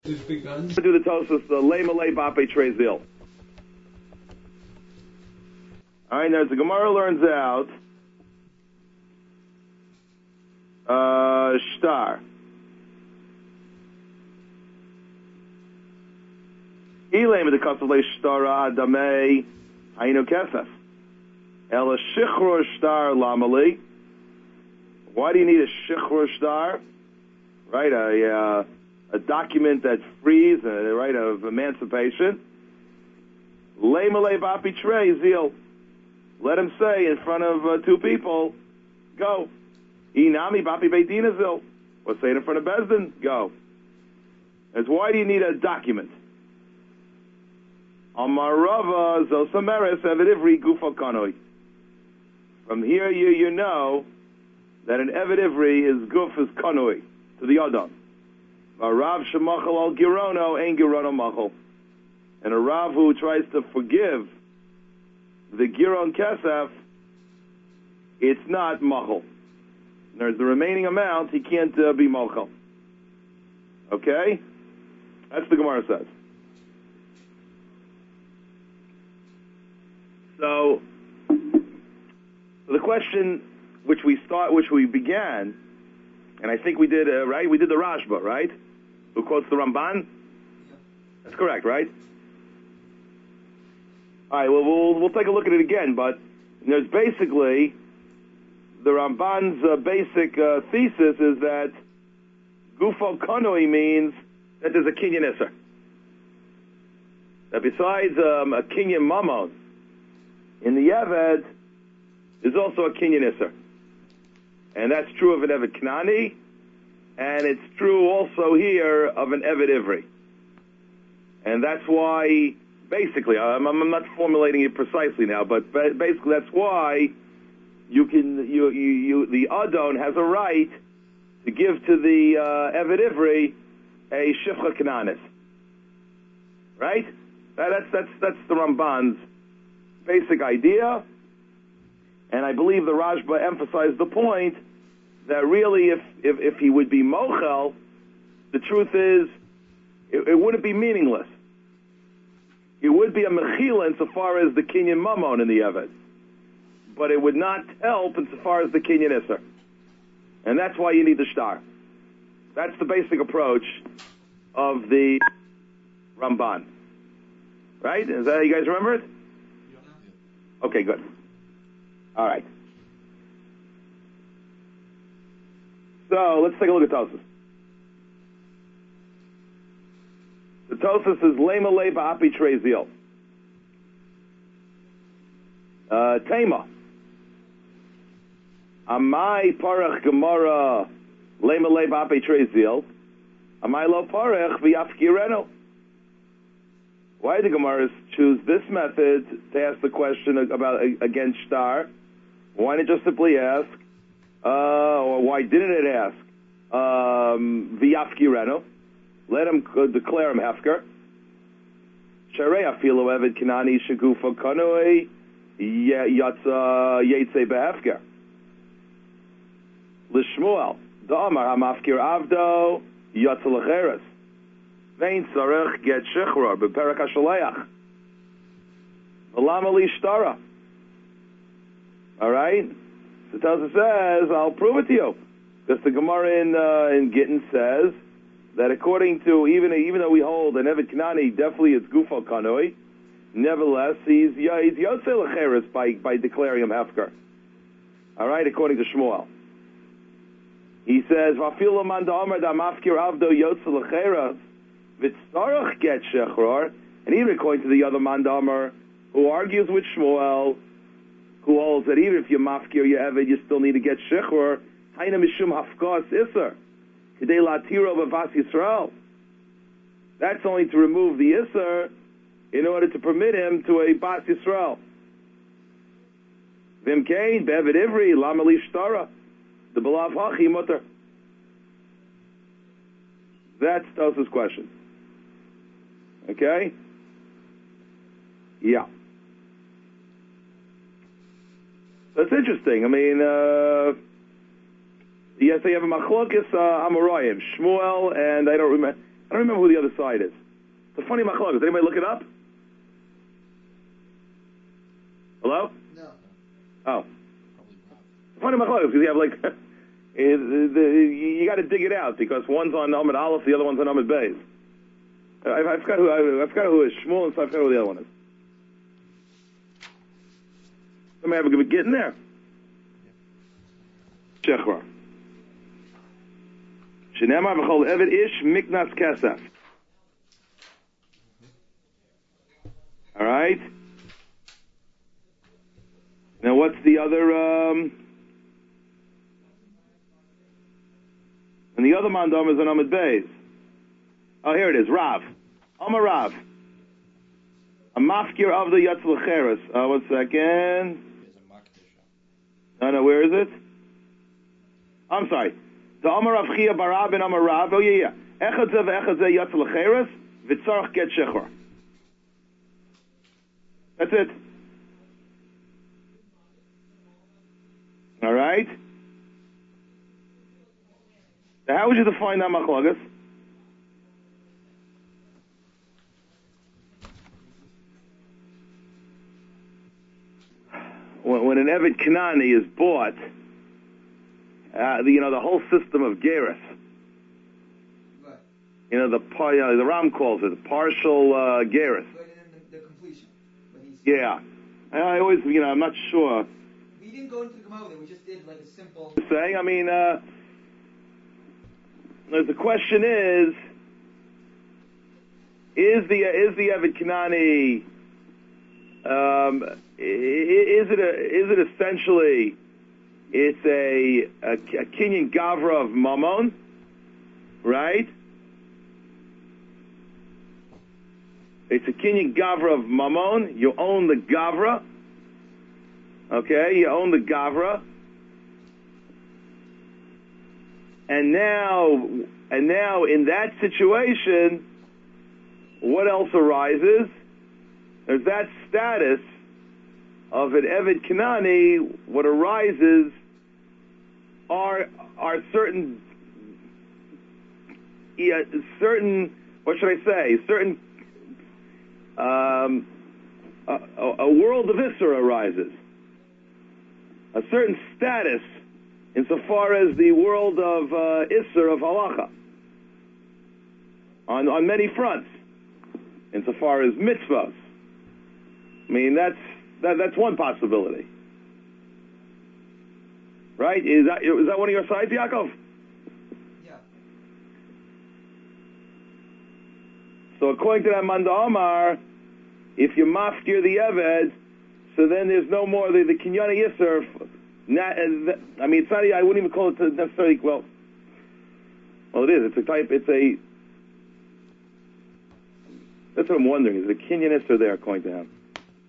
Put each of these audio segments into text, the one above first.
Do the Tosfos, the Lema Le Bape Trezil. Alright, now as the Gemara learns out, Shtar. Ilema the Kasale Shtara Dame Hainu Kesef. Ela Shichror Shtar Lamali. Why do you need a Shichror Shtar? Right, a document that frees, right, of emancipation. Lema Le Bape Trezil. Let him say in front of two people, go. Inami Bapi Beidinazil. Or say it in front of Bezdin, go. That's why do you need a document? Amarava Zosameres Evidivri Gufa Kanoi. From here you know that an Evidivri is Guf is Kanoi to the Adon. A Rav Shemachal al Girono ain't Girono Machal. And a Rav who tries to forgive the Giron Kesef, it's not Machal. There's the remaining amount, he can't be Machal. Okay? That's what the Gemara says. So the question which we began, and I think we did, right? We did the Rashba, right? Who quotes the Ramban? Yeah. That's correct, right? All right, well, we'll take a look at it again, but there's basically, the Ramban's basic thesis is that Gufo Kanoi means that there's a Kinyan Isser. That besides a Kinyan Mamon, in the Eved, there's also a Kinyan Isser. And that's true of an Eved Knani, and it's true also here of an Eved Ivri. And that's why, basically, I'm not formulating it precisely now, but basically that's why the Adon has a right to give to the Eved Ivri a Shifcha Kananis. Right? That's the Ramban's basic idea. And I believe the Rashba emphasized the point that really if he would be Mochel, the truth is it wouldn't be meaningless. It would be a Mechila insofar as the Kinyan Mamon in the Eved. But it would not help insofar as the Kinyan Isser. And that's why you need the Shtar. That's the basic approach of the Ramban. Right? Is that, you guys remember it? Okay, good. All right. So let's take a look at Tosfos. The Tosfos is Lema Le Ba'api Trezil. Tema. Amai Parach Gemara Lema Le Ba'api Trezil. Amai Lo Parach V'Yafkireno. Why did the Gemaras choose this method to ask the question about against Shtar? Why didn't it just simply ask, or why didn't it ask, V'Yafkireno? Let him declare him Hefker. Sharei Afilo Eved Kinani Shagufa Kanoi Yatza Yetze Behefker. L'Shmuel Da'amar Hamafkir Avdo Yatza L'Cheres. Vein Tzarech Get Shechror B'Perek HaSholeach. V'Lama Li Shtara. All right? So Tosfos says, I'll prove it to you. Because the Gemara in Gittin says that according to, even though we hold an Eved Knani definitely it's Gufo Kanoi, nevertheless, he's Yotze L'Cheres by declaring him Hefker. All right, according to Shmuel. He says, V'afilo man da'amar da'mafkir avdo Yotze L'Cheres v'tzarech get Shechror, and even according to the other man da'amar who argues with Shmuel, who holds that even if you mafkir your Eved, you still need to get Shechror, Haina Mishum Hafkas Isser. Kedei Latiro B'Vas Yisrael. That's only to remove the Isser in order to permit him to a Bas Yisrael. Vimkein, Be'Eved Ivri, Lama Li Shtara, the Belav Hachi Mutter. That's Tosfos' question. Okay? Yeah. That's interesting. I mean, yes, they have a machlokes Amoraim, Shmuel, and I don't remember. I don't remember who the other side is. It's a funny machlokes. Did anybody look it up? Hello? No. Oh. Funny machlokes because you have like you got to dig it out because one's on Amud Aleph, the other one's on Amud Beis. I forgot who is Shmuel, and so I forgot who the other one is. Somebody have a good get in there. Shechvar. Shenema v'chol eved ish miknas kesef. All right. Now, what's the other? And the other mandam is on Amud Beis. Oh, here it is. Rav. Amar Rav. A mafkir of the Yatz L'cheres. 1 second. No, where is it? I'm sorry. The Amar Rav Chia Barab and Amar Rav. Oh, yeah. Echad zeh ve'echad zeh Yatz L'cheres v'tzarach get shechor. That's it. All right. So how would you define that machlokes? When an Eved Kanani is bought, the whole system of Geras. Right. The Ram calls it partial Geras. But in the completion. Yeah. I always, I'm not sure. We didn't go into the Gemara. We just did like a simple. Saying, the question is the Eved Kanani? Is it essentially? It's a Kinyan Gavra of Mammon, right? It's a Kinyan Gavra of Mammon. You own the Gavra. Okay, you own the Gavra. And now in that situation, what else arises? There's that status of an Eved Kanani. What arises are certain, what should I say? Certain, a world of Isser arises. A certain status insofar as the world of Isser, of Halacha. On many fronts. Insofar as mitzvahs. That's one possibility. Right? Is that one of your sides, Yaakov? Yeah. So according to that Manda Omar, if you mafkir the Eved, so then there's no more the Kinyana Yisr. It's not. I wouldn't even call it necessarily. Well, it is. It's a type. That's what I'm wondering. Is the Kinyan Yisr there according to him?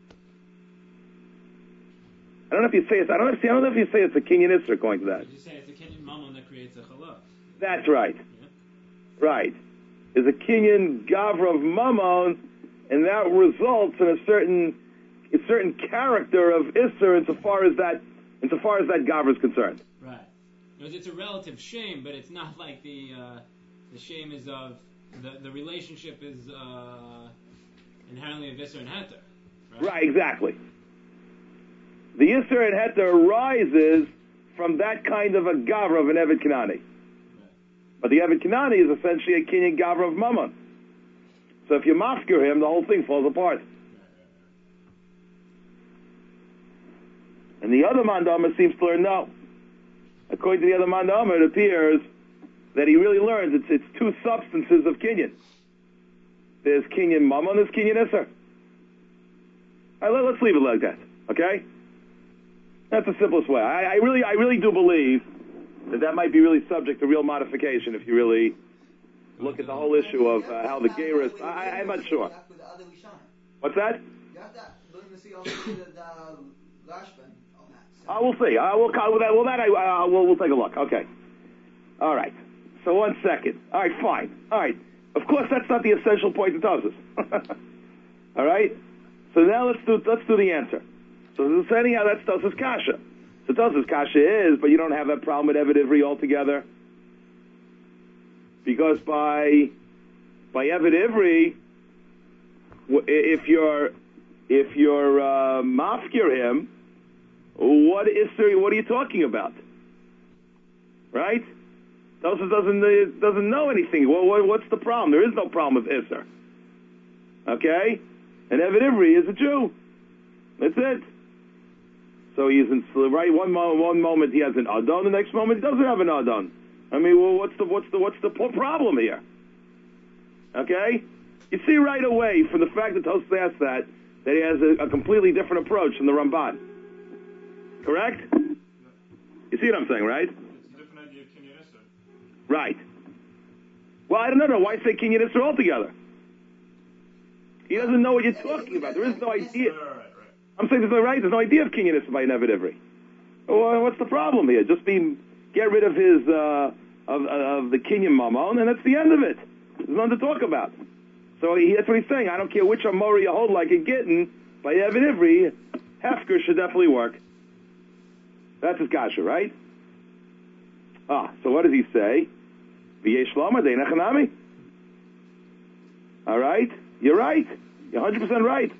I don't know if you say it's. I don't know if you say it's a Kinyan Yisr according to that. You say it's a Kinyan Mammon that creates a Challah. That's right. Yeah. Right. There's a Kinyan Gavra of Mammon, and that results in a certain character of Isser insofar as that Gavra is concerned. Right. Because it's a relative shame, but it's not like the shame is of the relationship is inherently of Isser and Heter. Right, exactly. The Isser and Heter arises from that kind of a Gavra of an Eved Kanani. Right. But the Eved Kanani is essentially a Kinyan Gavra of Mammon. So if you mafkir him, the whole thing falls apart. And the other Mandama seems to learn no. According to the other Mandama, it appears that he really learns it's two substances of Kinyan. There's Kinyan Mammon, there's Kinyan Isser. All right, let's leave it like that, okay? That's the simplest way. I really do believe that might be really subject to real modification if you really look at the whole issue of how the Geras. I'm not sure. What's that? You have to learn to see all the Rashban. We'll see. We'll take a look. Okay. All right. So 1 second. All right, fine. All right. Of course, that's not the essential point of Tosfos. All right. So now let's do the answer. So anyhow, that's Tosfos Kasha. So Tosfos Kasha is, but you don't have that problem with Eved Ivri altogether, because by By Eved Ivri, if you're mafkir him, what are you talking about? Right? Tosus doesn't know anything. What's the problem? There is no problem with Isser. Okay? And Eved Ivri is a Jew. That's it. So he's in right. One moment he has an Adon, the next moment he doesn't have an Adon. I mean, well, what's the problem here? Okay? You see right away from the fact that Tosus asked that he has a completely different approach from the Ramban. Correct? You see what I'm saying, right? It's a different idea of Kinyan Isser. Right. Well, I don't know. Why say Kinyan Isser altogether? He doesn't know what you're talking about. There is no idea. Right. I'm saying there's no idea of Kinyan Isser by Eved Ivri. Well, what's the problem here? Just get rid of his of the Kinyan Mammon, and that's the end of it. There's nothing to talk about. So that's what he's saying. I don't care which Amori you hold like a Gittin, by Eved Ivri, Hefker should definitely work. That's his kasha, right? So what does he say? V'yesh lama de'nei chanami. All right? You're right. You're 100% right.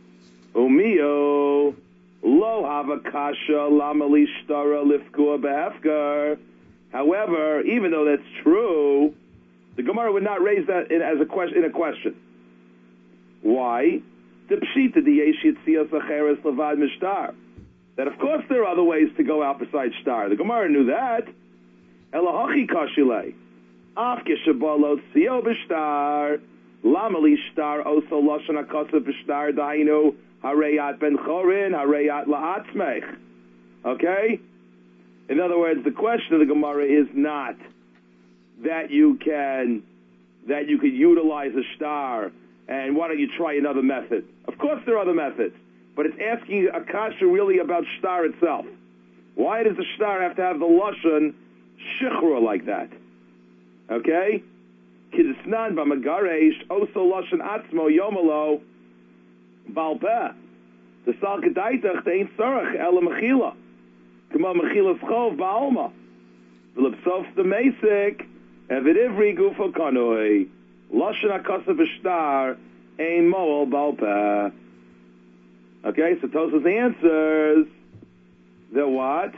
Umio lo hava kasha lama lishtara lifkua behefker. However, even though that's true, the Gemara would not raise that in a question. Why? The pshita diyesh yitzias acheres levad mishtar. That of course there are other ways to go out besides shtar. The Gemara knew that. Elahachi kashilei. Af keshabalo tzio b'shtar. Lama li shtar oso lashon hakasav b'shtar dainu hareyat ben chorin hareyat la'atzmech. Okay? In other words, the question of the Gemara is not that you could utilize a shtar and why don't you try another method? Of course there are other methods. But it's asking a kasha really about shtar itself. Why does the shtar have to have the lashon shichrur like that? Okay? Kidisnan b'magaresh oso lashon atzmo yomalo balpeh. The sal kedaitach dein sarach ela mechila. Kama mechilas chov ba'alma. V'lepsof the mesik Eved Ivri gufo kanoi. Lashon hakasav b'shtar ein moel balpeh. Okay, so Tosus answers that what?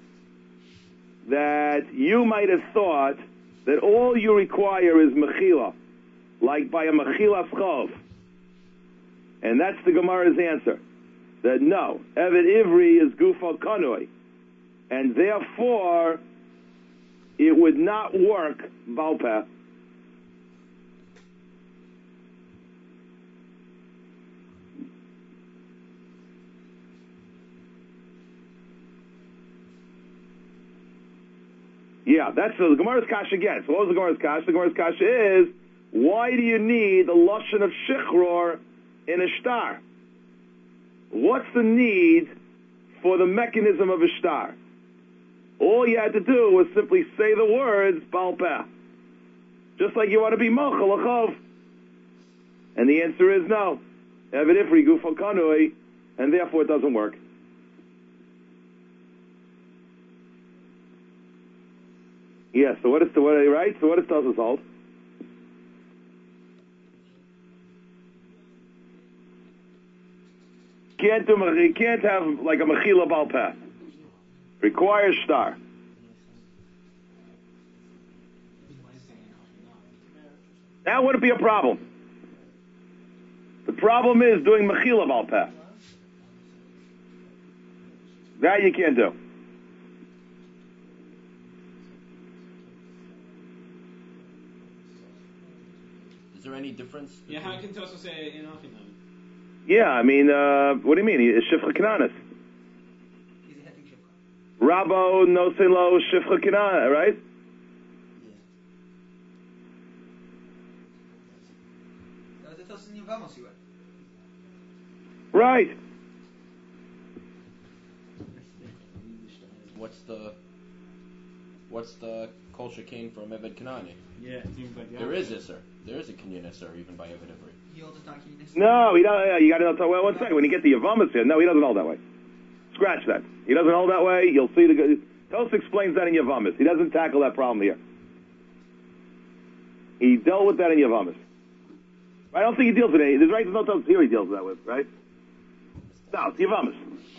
That you might have thought that all you require is mechila, like by a mechilas chov. And that's the Gemara's answer. That no, Eved Ivri is gufo kanoi. And therefore, it would not work balpeh. Yeah, that's the Gemara's kasha again. So what was the Gemara's kasha? The Gemara's kasha is, why do you need the lashon of shichror in a shtar? What's the need for the mechanism of a shtar? All you had to do was simply say the words balpeh. Just like you want to be mochel achov. And the answer is no. Eved Ivri gufo kanoi, and therefore it doesn't work. Yeah, so what does Tosus hold? You can't have like a mechila balpeh. Requires shtar. That wouldn't be a problem. The problem is doing mechila balpeh. That you can't do. Is there any difference? Yeah, how can Tosus say Enochinami? Yeah, I mean, what do you mean? It's Shifcha Kananis. He's a heting shifcha. Rabo Noselo Shifcha Kanana, right? The Tosus in Yevamos you were. Right. What's the kol shekain from Eved Kanani? Yeah, it seems like There is Isser. There is a Kinyan Isser even by Eved Ivri. He holds it on Kinyan. No, he don't. You got to know. Well, one second. When you get the Yavamas here, no, he doesn't hold that way. Scratch that. He doesn't hold that way. You'll see the. Tosus explains that in Yavamas. He doesn't tackle that problem here. He dealt with that in Yavamas. I don't think he deals with it. There's right. There's no Tosfos here he deals with that with, right? No, it's Yavamas.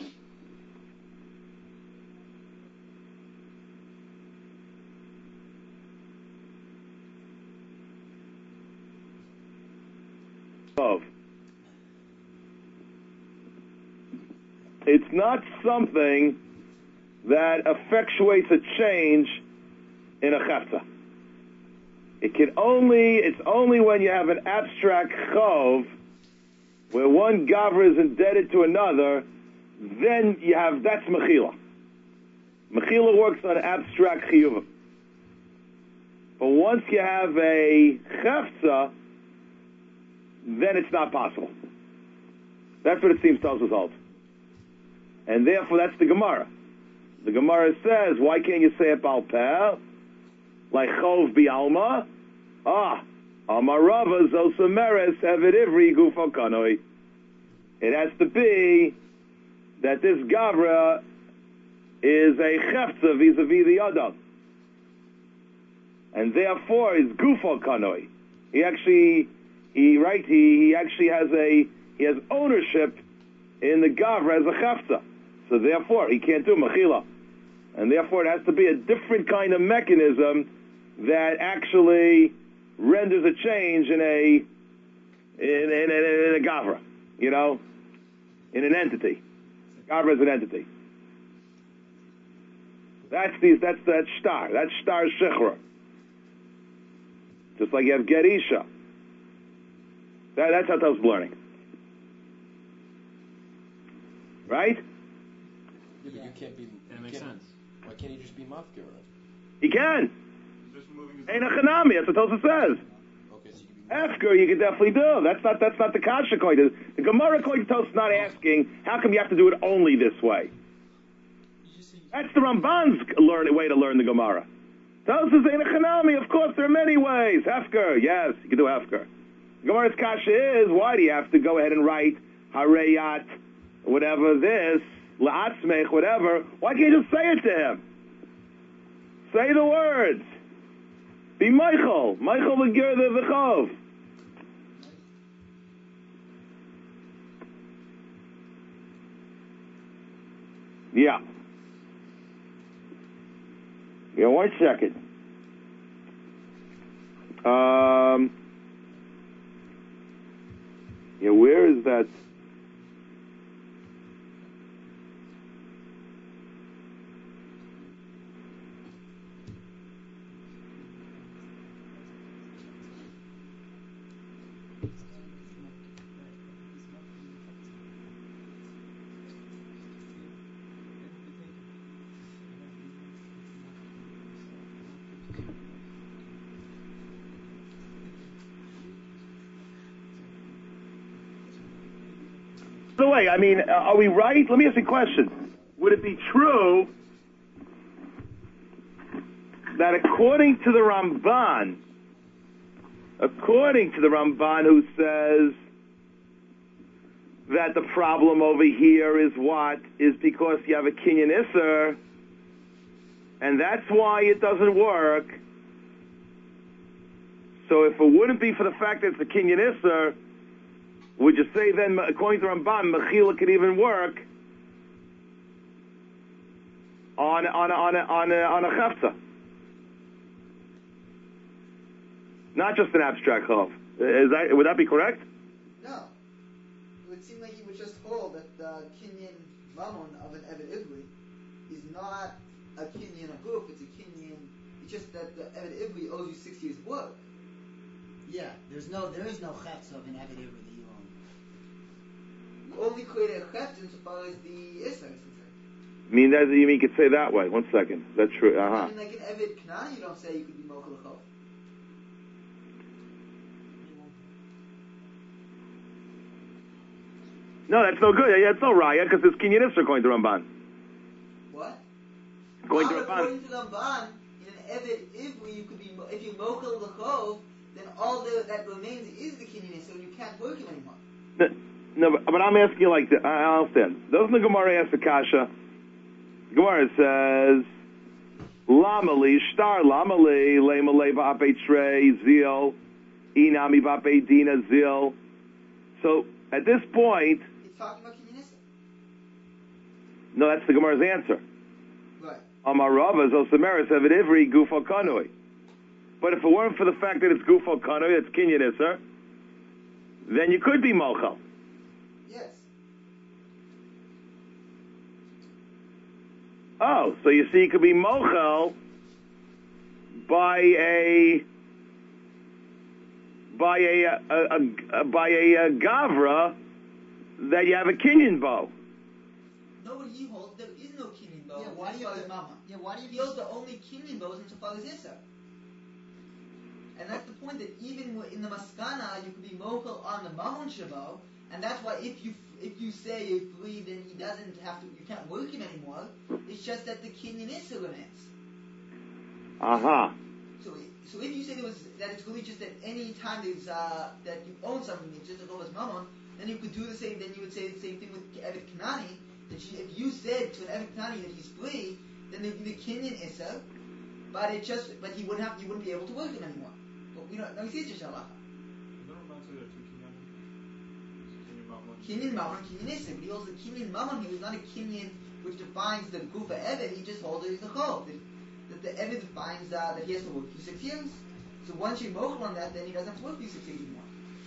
It's not something that effectuates a change in a chafza. It's only when you have an abstract chov, where one gavra is indebted to another, then you have, that's mechila. Mechila works on abstract chiyuvim. But once you have a chafza, then it's not possible. That's what it seems Tosfos holds. And therefore, that's the Gemara. The Gemara says, why can't you say it Baal Peh? Like Chov Bialma? Amarava Zosameres Hevet Ivri Gufo Kanoi. It has to be that this Gavra is a Chefza vis-a-vis the Adam. And therefore, is Gufo Kanoi. He actually has ownership in the Gavra as a Chefza. So therefore, he can't do Mechila. And therefore, it has to be a different kind of mechanism that actually renders a change in a Gavra, in an entity. Gavra is an entity. That's Shtar. That's Shtar Shechra. Just like you have Gerisha. That's how Tosfos learning. Right? Yeah, but you can't be. That makes sense. Why can't he just be mafkir? He can. Just moving his Ain't a chanami. That's what Tosfos says. Okay, so you can be. Afker, you can definitely do. That's not the kasha coin. The Gemara coin Tosfos not asking, how come you have to do it only this way? That's the Ramban's way to learn the Gemara. Tosfos ain't a chanami. Of course, there are many ways. Afker, yes, you can do Afker. Gemara's kasha is, why do you have to go ahead and write Hareyat, whatever this, La'atzmech, whatever? Why can't you just say it to him? Say the words. Be Michael. Michael L'Ger the V'chov. Yeah. Yeah, 1 second. Yeah, where is that? By the way, are we right? Let me ask you a question. Would it be true that according to the Ramban who says that the problem over here is because you have a Kinyan Isser, and that's why it doesn't work. So if it wouldn't be for the fact that it's a Kinyan Isser, would you say then, according to Ramban, Mechila could even work on a Chafza? Not just an abstract Chav. Would that be correct? No. It would seem like he would just hold that the Kinyan Mammon of an Eved Ivri is not a Kinyan Aguf, it's a Kinyan. It's just that the Eved Ivri owes you 6 years' work. Yeah, there is no chefs of an Eved Ivri that you own. You only create a cheft insofar as the Isser is concerned. You could say that way. 1 second. That's true. I mean, like an Eved Knan, you don't say you could be Mochel Chov. No, that's no good. Yeah, it's no raya because it's Kinyan Isser according to Ramban. What? According to Ramban, in an Eved Ivri, you could be, if you Mochel Chov, then all that remains is the Kinyan Isser, and you can't work him anymore. No, but I'm asking you like this. I understand. Doesn't the Gemara ask the kasha? The Gemara says, Lamali, Shtar Lamali, Lemalei Va'apei Trei, Zil, Inami Bape Dina Zil. So at this point, It's talking about Kinyan Issa. no, that's the Gemara's answer. Right. Amar Rava Zosemeres Evid Ivri Gufo Kanui. But if it weren't for the fact that it's Gufo Kanui, it's Kinyan Issa, then you could be Mochel. Yes. Oh, so you see, you could be Mochel by a Gavra that you have a Kinyan bow. No, what he holds, there is no Kinyan bow. Yeah, why do you have the Yeah, why do you He holds the only Kinyan bows insofar as Issa. And that's the point, that even in the Maskana, you could be Mochel on the Mammon Shabo, and that's why if you say you're free, then he doesn't have to, you can't work him anymore. It's just that the Kinyan Issa remains. Aha. So if you say that it's really just that any time there's that you own something, it's just a Chovas Mammon, then you could do the same. Then you would say the same thing with Evet Kanani. That if you said to an Evet Kanani that he's free, then there'd be the Kinyan Issa, but you wouldn't be able to work him anymore. But we don't. No, he says just halacha. Kinyan Mammon, Kinyan Issa. But he holds the Kinyan Mammon here is not a Kinyan which defines the Gufa Evet. He just holds it as a Chol. That the Evet defines that he has to work for 6 years. So once you mochel on that, then he doesn't have to work for 6 years anymore.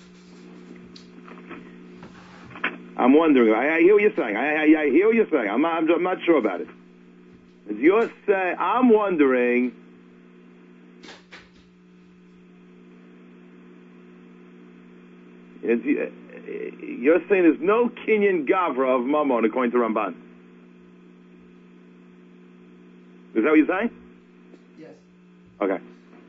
I'm wondering. I hear what you're saying. I hear what you're saying. I'm not sure about it. As you're saying, I'm wondering. You're saying there's no Kinyan Gavra of Mammon according to Ramban. Is that what you're saying? Yes. Okay.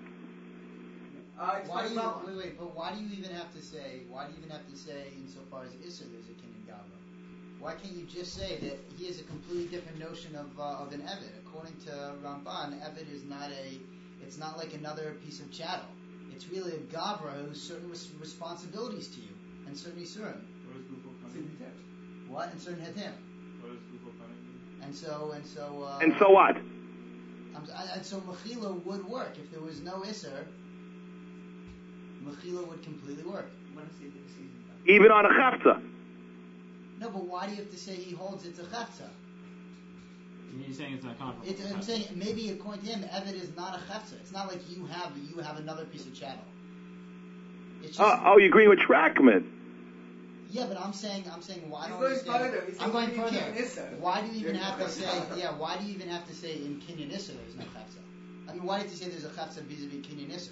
Why do you, wait, but why do you even have to say, insofar as Issa there's a Kinyan Gavra? Why can't you just say that he has a completely different notion of an Evet? According to Ramban, Evet is it's not like another piece of chattel. It's really a Gavra who has certain responsibilities to you, and certain Isurim. What? And certain Hetim. And so what? And so Mechila would work. If there was no Isser, Mechila would completely work. Even on a Chafza. No, but why do you have to say he holds it's a Chafza? You're saying it's not comparable. I'm saying maybe according to him, Evet is not a Chafza. It's not like you have another piece of chattel. It's just, you're agreeing with Trackman. Yeah, but I'm saying why don't going you say? further. I'm going further. Why do you even have to say? Yeah, why do you even have to say in Kinyan Issa there's no Chafza? I mean, why did you say there's a Chafza vis-a-vis Kinyan Issa?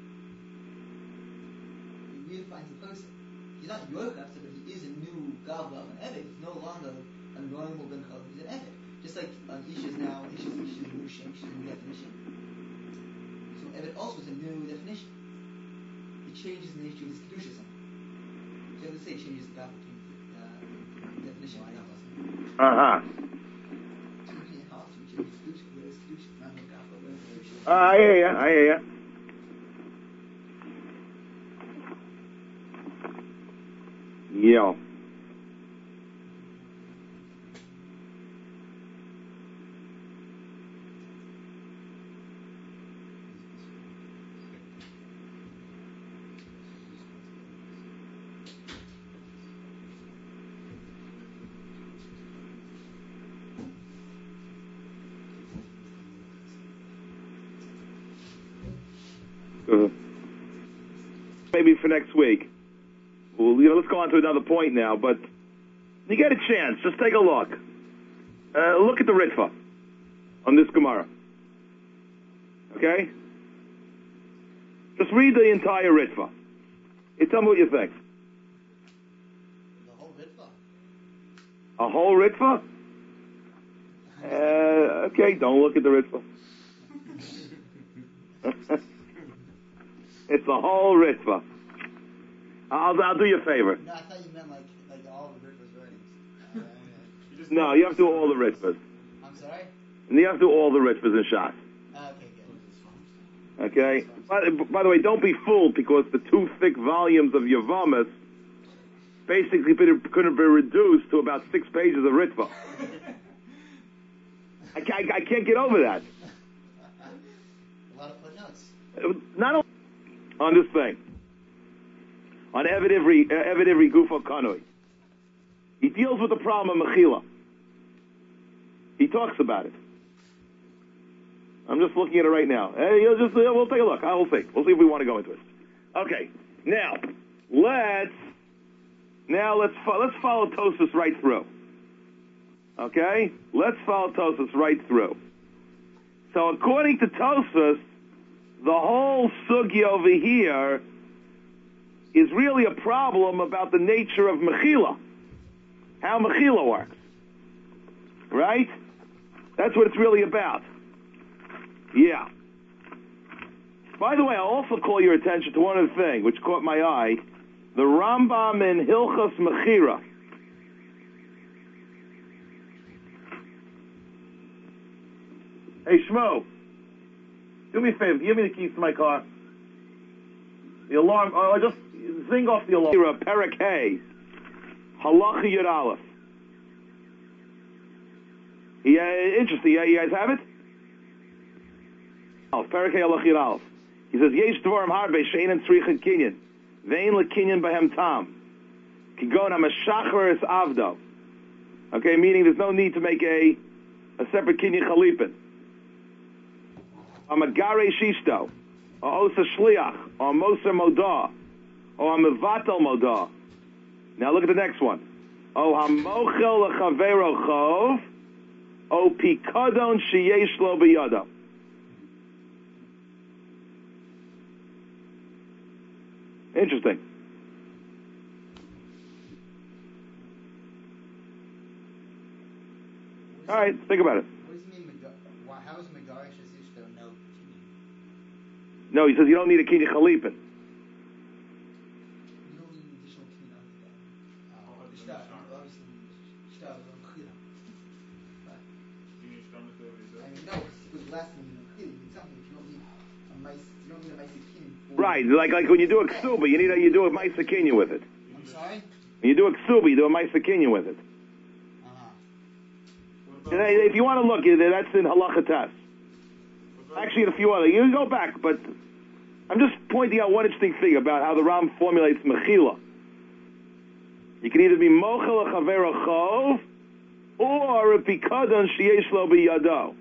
He redefines the person. He's not your Chafza, but he is a new Gavra of an Evet. He's no longer a normal Ben Chol. He's an Evet. Just like Isha's now, Isha's a new Shem, she's a new definition. So Evet also is a new definition. It changes the nature of his Kedusha somehow. So let's say it changes the Gavra definition. Why not? Uh-huh. Changing how to change Kedusha, whereas Kedusha is not no Gavra, whereas Kedusha. I hear ya. Yeah. Maybe for next week. Well, let's go on to another point now, but you get a chance, just take a look. Look at the Ritva on this Gemara. Okay? Just read the entire Ritva. You tell me what you think. The whole Ritva. A whole Ritva? Okay, don't look at the Ritva. It's a whole Ritva. I'll do you a favor. No, I thought you meant like all of the Ritva's writings. No, you have to do all the Ritvas. I'm sorry? And you have to do all the Ritvas in Shas. Okay, good. Okay? By the way, don't be fooled because the 2 thick volumes of Yavamas basically couldn't be reduced to about 6 pages of Ritva. I can't get over that. A lot of footnotes. Not only on this thing. on Eved Ivri Gufo Kanoi. He deals with the problem of Mechila. He talks about it. I'm just looking at it right now. We'll take a look. We'll see. We'll see if we want to go into it. Okay. Now, let's follow Tosfos right through. Okay? Let's follow Tosfos right through. So according to Tosfos, the whole sugi over here is really a problem about the nature of Mechila. How Mechila works. Right? That's what it's really about. Yeah. By the way, I'll also call your attention to one other thing, which caught my eye. The Rambam in Hilchos Mechira. Hey, Shmo, do me a favor. Give me the keys to my car. The alarm. Just zing off the alarm. Perek Hey. Halacha Yud Aleph. Yeah, interesting. Yeah, you guys have it? Perek Hey Halacha Yud Aleph. He says, Yesh Dvorim Harbe She'ein Tzrichen Kinyan. Ve'ein Lekinyan Behem Tam. Kigon HaMeshachar Es Avdo. Okay, meaning there's no need to make a separate Kinyan Chalipin. Amagare Shishto, or Osa Shliach, or Moser Modah, or Mevatel Modah. Now look at the next one. O Hamochel Lechavero Chov, O Pikadon Sheyesh Lo B'Yado. Interesting. All right, think about it. What does he mean? How is Megarish Ashishto no kinyan? No, he says you don't need a kinyan chalipin. You don't need an additional kinyan other than shtar. Obviously, shtar is mechila. I mean, no, because last one you mechila. You need something. You don't need a mice. You don't need a mice kinyan. Right, like when you do a ksuba, you do a ma'isa kinyan with it. I'm sorry. When you do a ksuba, you do a ma'isa kinyan with it. If you want to look, that's in Halacha Tes. Actually, in a few other, you can go back, but I'm just pointing out one interesting thing about how the Ram formulates mechila. You can either be mochel chavero chov, or a pikadon sheyesh lo biyado.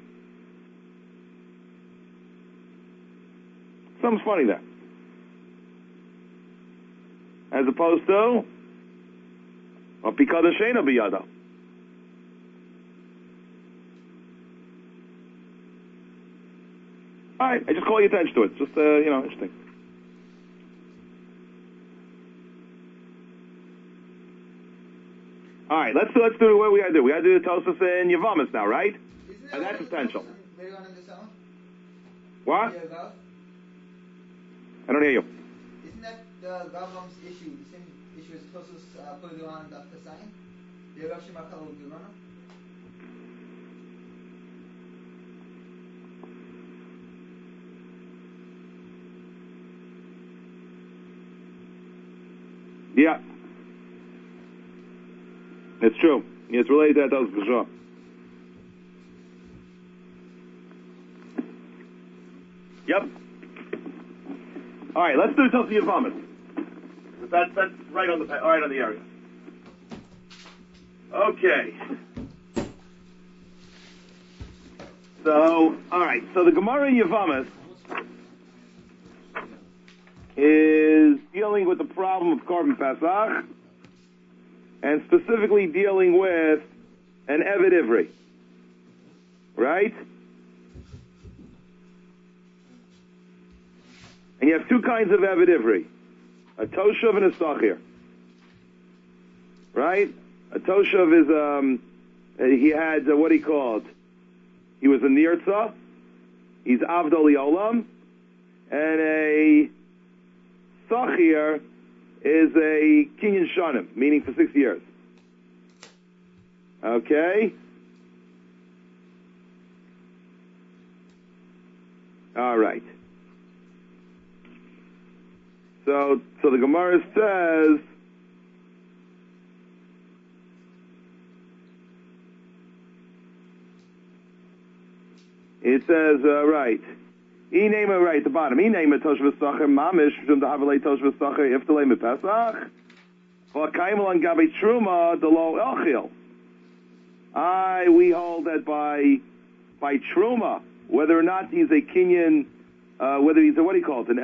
Something's funny there. As opposed to a pikadon she'eino biyado. All right, I just call your attention to it. Just interesting. All right, let's do what we gotta do. We gotta do the Tosfos and Yavamas now, right? And that's essential. What? I don't hear you. Isn't that the Rambam's issue? The same issue as Tosfos put on the Chasayin? The Rav Shemakal Gurana? Yeah. It's true. It's related to that Tosfos for sure. Yep. All right, let's do the Tosfos Yavamas. That's right on the area. Okay. So, all right. So the Gemara in Yavamas is dealing with the problem of Korban Pesach, and specifically dealing with an Eved Ivri. Right? And you have two kinds of Eved Ivri. A Toshav and a Sachir. Right? A Toshav is, he had, what he called? He was a Nirtza. He's Avdol Olam. And a Sachir is a Kinyan Shanim, meaning for 6 years. Okay? All right. So the Gemara says, right. Inema, right, the bottom. Inema Toshva Sacher Mamish from the Havalei Toshva Sacher Iftalei Mepesach. V'Kaimel on Gabi Truma Delo Elchil. We hold that by Truma, whether or not he's a Kenyan, whether he's a, what do you call it,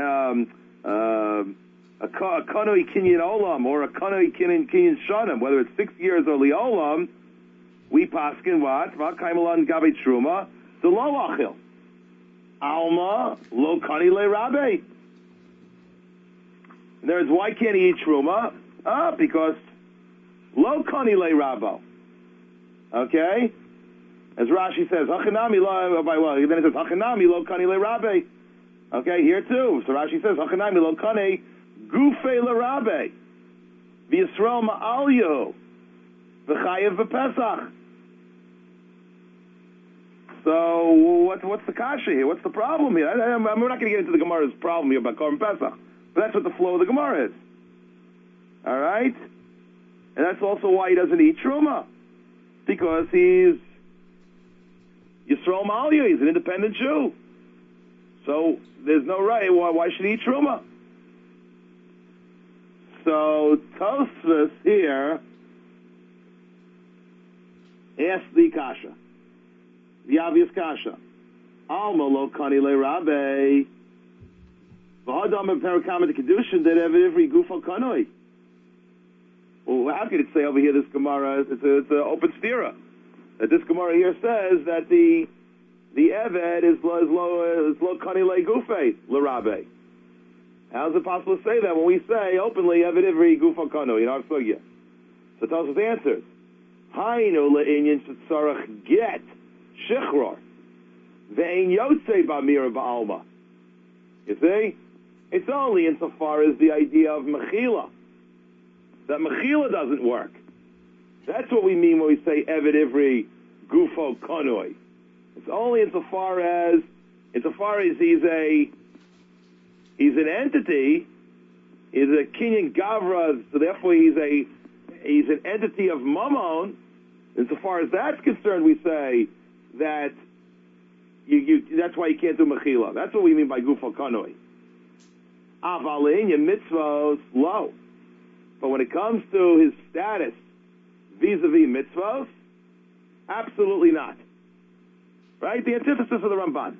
a Kanoi Kenyan Olam or a Kanoi Kenyan Shanim, whether it's 6 years or Liolam, we paskin what? V'Kaimel on Gabi Truma Delo Elchil. Alma lo kani le rabbe. In other words, why can't he eat truma? Because lo kani le rabbo. Okay, as Rashi says, hachanami lo. Then it says hachanami lo kani le rabbe. Okay, here too. So Rashi says hachanami lo kani gufe le rabbe. V'Yisrael ma'al yehu v'chayev v'pesach. So what's the kasha here? What's the problem here? We're not going to get into the Gemara's problem here about Korban Pesach, but that's what the flow of the Gemara is. All right, and that's also why he doesn't eat truma, because he's Yisrael Ma'aliyah. He's an independent Jew, so there's no right. Why should he eat truma? So Tosfos here asks the kasha. The obvious kasha. Alma lo kani le rabbe. V'hadam in Parakama the Kedushin that every gufal kanoi. Well, how could it say over here this Gemara? It's an open stira. That this Gemara here says that the Eved is lo kani le gufe le rabbe. How is it possible to say that when we say openly Eved every gufal kanoi in our sugya? So tell us the answers. Hainu le'inyan shetzarach get. Shichror. Ve'ein yotzei ba'mira ba'alma. You see? It's only insofar as the idea of mechila. That mechila doesn't work. That's what we mean when we say Eved Ivri Gufo Konoi. It's only insofar as he's an entity, he's a Kenyan Gavra, so therefore he's an entity of Mammon. Insofar as that's concerned, we say that that's why you can't do mechila. That's what we mean by gufal kanoi. Avalin your mitzvos low, but when it comes to his status vis-a-vis mitzvos, absolutely not. Right? The antithesis of the Ramban.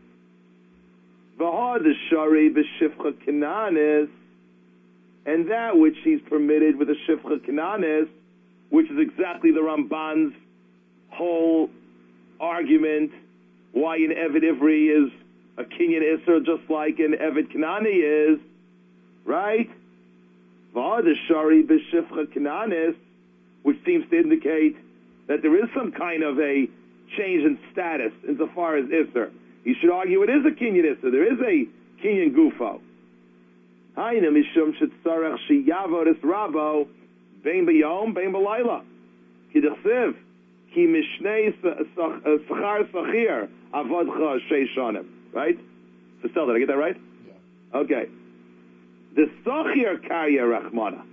V'had shari b'shifcha kananis, and that which he's permitted with a shifcha kananis, which is exactly the Ramban's whole argument why an Eved Ivri is a Kenyan Isser just like an Eved Kanani is, right? V'ad shari b'shifcha kananis, which seems to indicate that there is some kind of a change in status insofar as Isser. You should argue it is a Kenyan Isser. There is a Kenyan Gufo. Haina mishum shetzarech sheyavod es rabo bein b'yom bein b'layla. Kidachsiv ki mishnei sachar sachir avodcha sheishanim. Right? So still, did I get that right? Yeah. Okay. The sachir karya rachmana.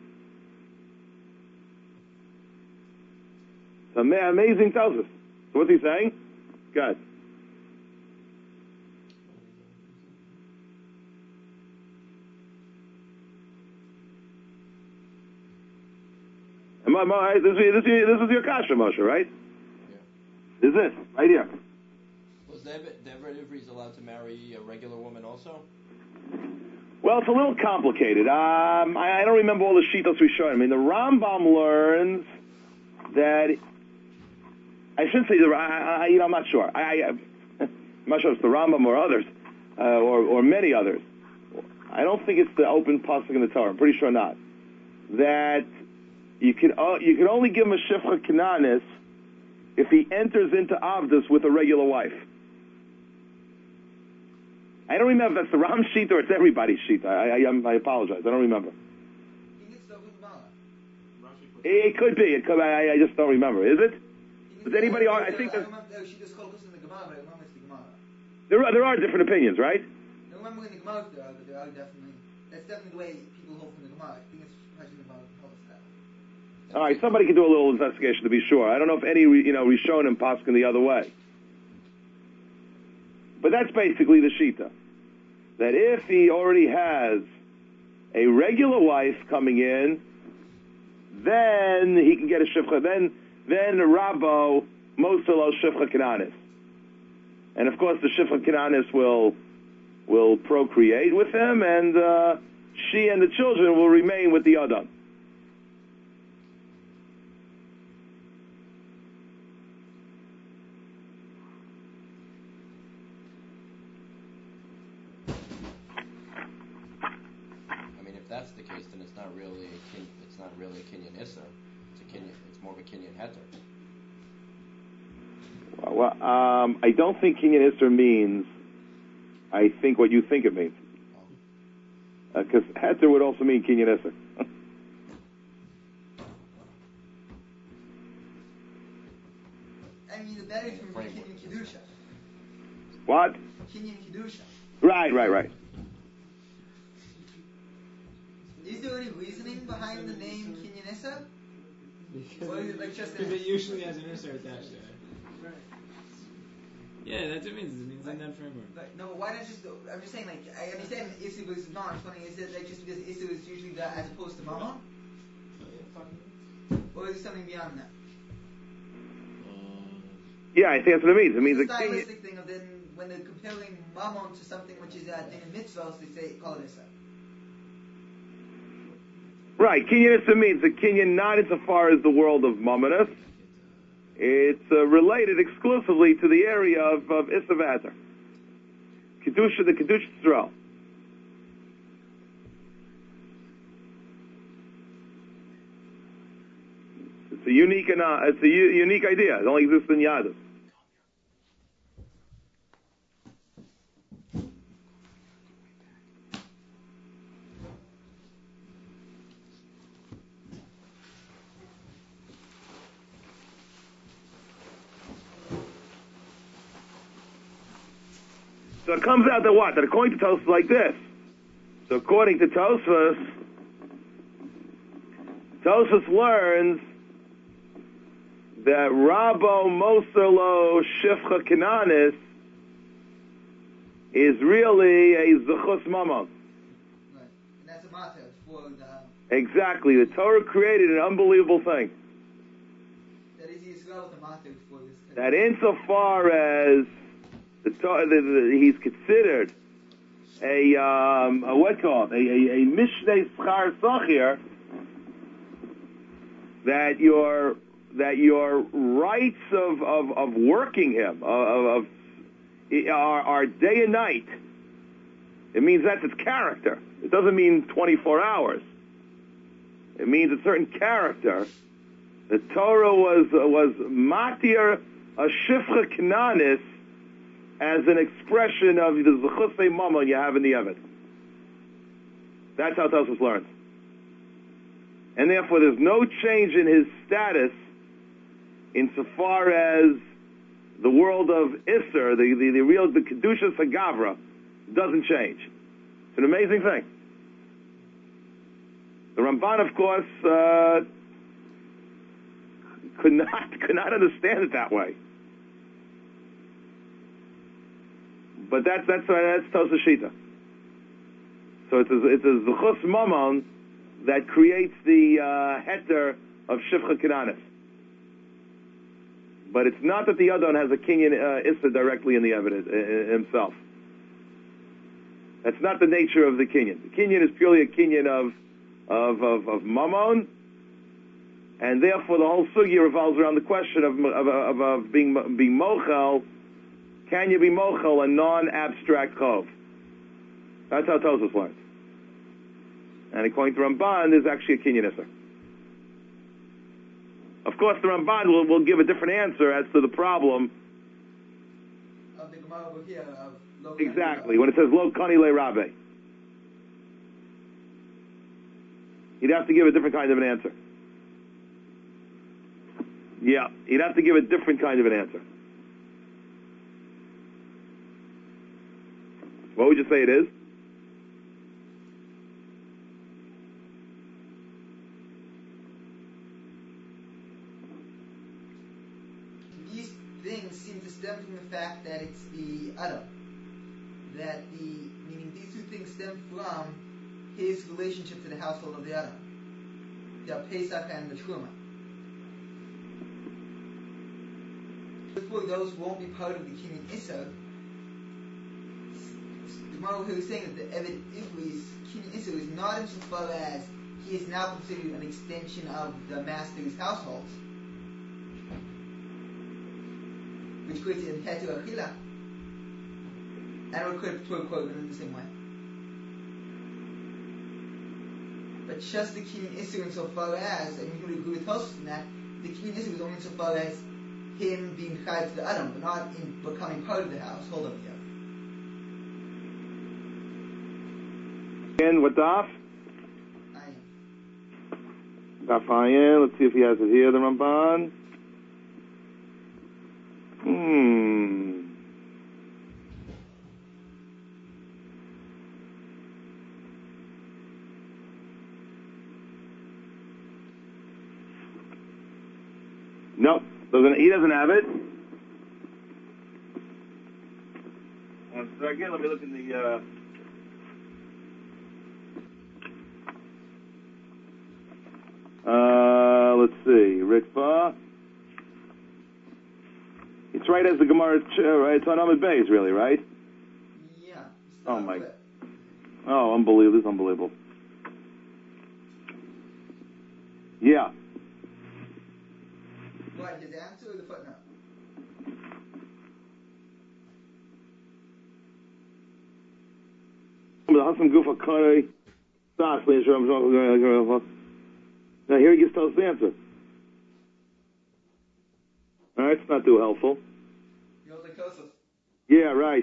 It's amazing tells us. So what's he saying? Good. This is your kasha, Moshe, right? Yeah. This is it, right here. Was Eved Ivri allowed to marry a regular woman also? Well, it's a little complicated. I don't remember all the shitos we showed. I mean, the Rambam learns that I shouldn't say I'm not sure. I'm not sure if it's the Rambam or others, or many others. I don't think it's the open pasuk in the Torah. I'm pretty sure not. That you can only give him a shifcha kananis if he enters into avdus with a regular wife. I don't remember if that's the Ram sheet or it's everybody's sheet. I apologize. I don't remember. It could be. It could. I just don't remember. Is it? Does anybody? I think that there are different opinions, right? I remember in the Gemara there are definitely. That's definitely the way people hold from the Gemara. I think it's question about that. All right, somebody can do a little investigation to be sure. I don't know if any Rishonim paskin the other way, but that's basically the shita. that if he already has a regular wife coming in, then he can get a shifcha. Then Rabbo Moselo shifcha kananis, and of course the shifcha kananis will procreate with him, and she and the children will remain with the Adam. That's the case, then it's not really a Kinyan Isser. It's more of a Kinyan Heter. Well, I don't think Kinyan Isser means, I think what you think it means. Because Heter would also mean Kinyan Isser. I mean, the better term would be Kinyan Kedusha. What? Kinyan Kedusha. Right. Is there any reasoning behind the name Kinyan Isser? Or is it like just because it usually has an Isser attached to it. Yeah, that's what it means. It means in that framework. Right. No, but why not just? I'm just saying, like, I understand Isser was non-funny. Is it like just because Isser is usually the as opposed to Mammon? Or is it something beyond that? Yeah, I think that's what it means. It means it's a stylistic thing of then when they're comparing Mammon to something which is in a mitzvah, they say call it Isser. Right, Kinyan Isser means a Kinyan not insofar as the world of Mammonus. It's related exclusively to the area of Isser V'Heter. Kedusha, the Kedusha Tzral. It's a unique idea. It only exists in Yadus. So it comes out that what? That according to Tosfos like this. So according to Tosfos learns that Rabbo Moselo Shifcha Kananis is really a Zechus Mammon. Right. And that's a matter for the... Exactly. The Torah created an unbelievable thing. That is Yisrael with a matter for this. That insofar as he's considered a Mishnei Schar Sachir, that your rights of working him are day and night. It means that's its character. It doesn't mean 24 hours. It means a certain character. The Torah was matir a shifcha kananis as an expression of the zechusei mammon you have in the Eved. That's how Tosfos learns. And therefore there's no change in his status insofar as the world of Isser, the Kedusha Sagavra, doesn't change. It's an amazing thing. The Ramban, of course, could not understand it that way. But that's Tosfos Shita. So it's a Zechus Mammon that creates the heter of Shifcha Kananis. But it's not that the Adon has a Kinyan Issa directly in the evidence himself. That's not the nature of the Kinyan. The Kinyan is purely a Kinyan of Mammon, and therefore the whole sugya revolves around the question of being mochel. Can you be mochel a non-abstract chov? That's how Tosfos learns. And according to Ramban, there's actually a Kinyan Isser. Of course, the Ramban will give a different answer as to the problem. Of the Gemara over here, of Lo Exactly, when it says Lo Kani Le Rabbe. He'd have to give a different kind of an answer. Yeah, he'd have to give a different kind of an answer. What would you say it is? These things seem to stem from the fact that it's the Adam. Meaning these two things stem from his relationship to the household of the Adam. The Pesach and the Truma. Therefore, those won't be part of the Kinyan Issa. The Gemara who is saying that the Eved Ivri's Kinyan Issa is not insofar as he is now considered an extension of the master's household, which creates an Heter Achila, and would create Torah Korban in the same way. But just the Kinyan Issa insofar as, and we would agree with Tosus in that, the Kinyan Issa was only insofar as him being chayav to the Adam, but not in becoming part of the household of the Adam. And what daf? Ayin. Daf Ayin. Let's see if he has it here, the Ramban. Nope. He doesn't have it. 1 second. Let me look in the... let's see. Rikva. It's right as the Gemara, right? It's on Amud Beis, really, right? Yeah. Oh, my... Oh, unbelievable. This is unbelievable. Yeah. What, his answer or the footnote? Now here he gives us the answer. Alright, it's not too helpful. You don't like Tosus? Yeah, right.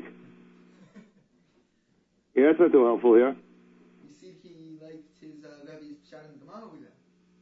Yeah, that's not too helpful here. You see he liked his Rebbe's shot in the Gemara over there.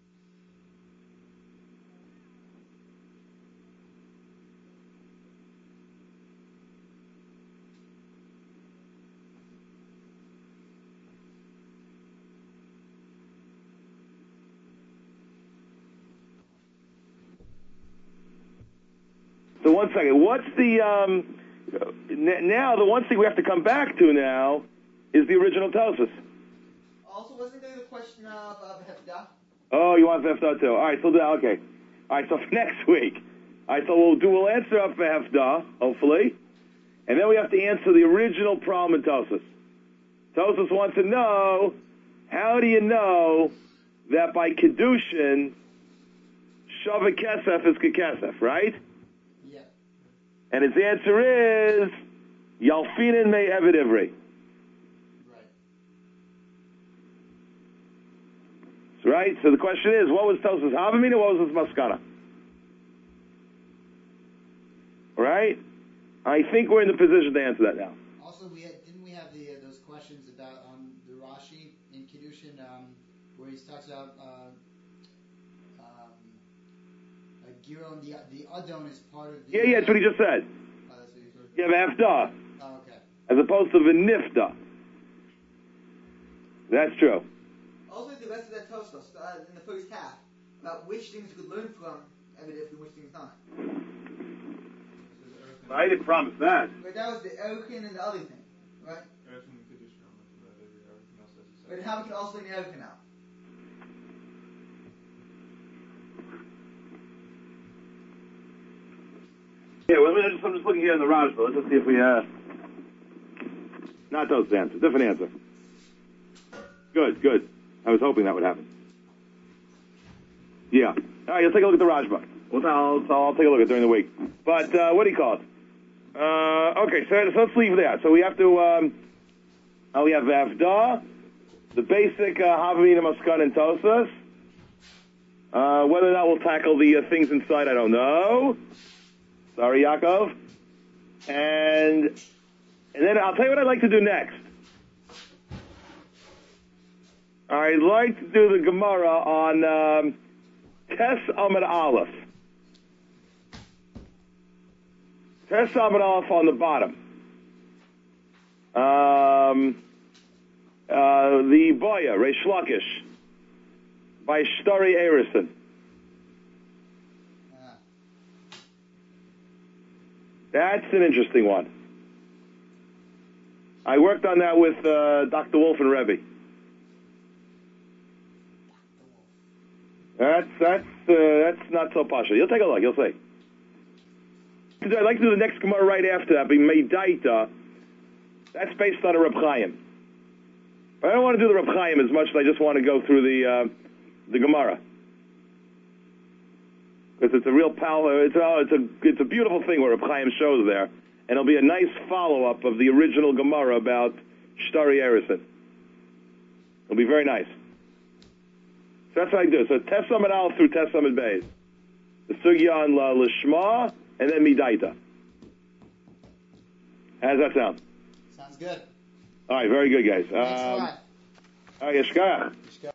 So 1 second. What's the now the one thing we have to come back to now is the original Tosus. Also, wasn't there the question of Hefdah? Oh, you want Hefdah too? All right, so okay. All right, so for next week. All right, so we'll answer up for Hefdah, hopefully, and then we have to answer the original problem in Tosus. Tosus wants to know, how do you know that by Kedushin, Shavah Kesef is Kekesef, right? Yeah. And his answer is Yalfinin me Eved Ivri. Right. Right? So the question is, what was Tosus Havamina and what was his Maskana? Right? I think we're in the position to answer that now. Also, didn't we have those questions about the Rashi in Kedushin, where he talks about Giron, the Adon is part of the... Yeah, that's what he just said. Oh, that's what he said. You have Hafdah, Oh, okay. as opposed to V'nifta. That's true. Also, the rest of that Tosos in the first half about which things you could learn from Eved and which things not. I didn't promise that. But that was the Erkin and the other thing, right? But how we can also learn the Erkin now. Yeah, well, I'm just looking here in the Rajba. Let's just see if we not those answers. Different answer. Good. I was hoping that would happen. Yeah. All right, let's take a look at the Rajba. I'll take a look at it during the week. But what do you call it? Okay, so let's leave there. So we have to. We have Avdah, the basic Havamina Maskan and Tosas. Whether or not we'll tackle the things inside, I don't know. Sorry, Yaakov. And then I'll tell you what I'd like to do next. I'd like to do the Gemara on Tes Amud Aleph. Tes Amud Aleph on the bottom. The Boya, Reish Lakish, by Shtari Erison. That's an interesting one. I worked on that with Dr. Wolf and Rebbe. That's not so partial. You'll take a look. You'll see. I'd like to do the next Gemara right after that. Be Meidaita. That's based on a Reb Chaim. But I don't want to do the Reb Chaim as much as I just want to go through the Gemara. Because it's a real it's a beautiful thing what Reb Chaim shows there, and it'll be a nice follow-up of the original Gemara about Shtari Erison. It'll be very nice. So that's what I do. So Tesam and Al through Tesam and Beis. The Sugya on La Lishma, and then Midaita. How does that sound? Sounds good. All right, very good, guys. Thanks a lot. All right, Yeshkach.